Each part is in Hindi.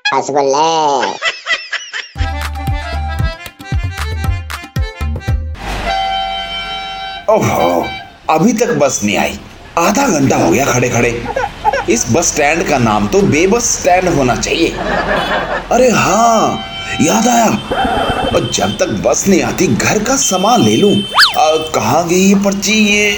रसगुल्ले। ओहो, अभी तक बस नहीं आई। आधा घंटा हो गया खड़े खड़े। इस बस स्टैंड का नाम तो बेबस स्टैंड होना चाहिए। अरे हाँ, याद आया। और जब तक बस नहीं आती घर का सामान ले लूं। कहाँ गई ये पर्ची? ये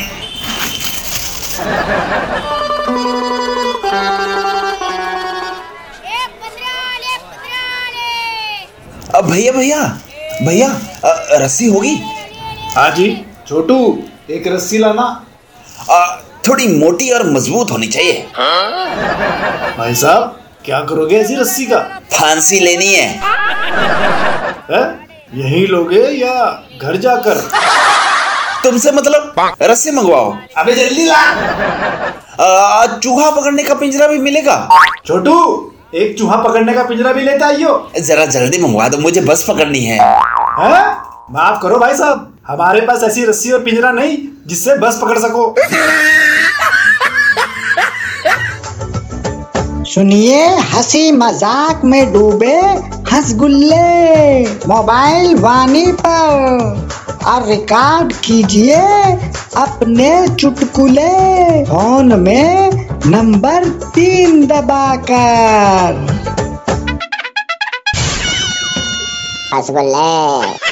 भैया भैया भैया, रस्सी होगी? हाँ जी छोटू, एक रस्सी लाना। थोड़ी मोटी और मजबूत होनी चाहिए। भाई साहब, क्या करोगे ऐसी रस्सी का? फांसी लेनी है। यहीं लोगे या घर जाकर? तुमसे मतलब रस्सी मंगवाओ। अबे जल्दी ला। चूहा पकड़ने का पिंजरा भी मिलेगा? छोटू, एक चूहा पकड़ने का पिंजरा भी लेते आइयो। जरा जल्दी मंगवा दो, मुझे बस पकड़नी है। माफ करो भाई साहब, हमारे पास ऐसी रस्सी और पिंजरा नहीं जिससे बस पकड़ सको। सुनिए, हंसी मजाक में डूबे हंसगुल्ले, मोबाइल वाणी पर और रिकॉर्ड कीजिए अपने चुटकुले, फोन में नंबर 3 दबाकर। रसगुल्ले।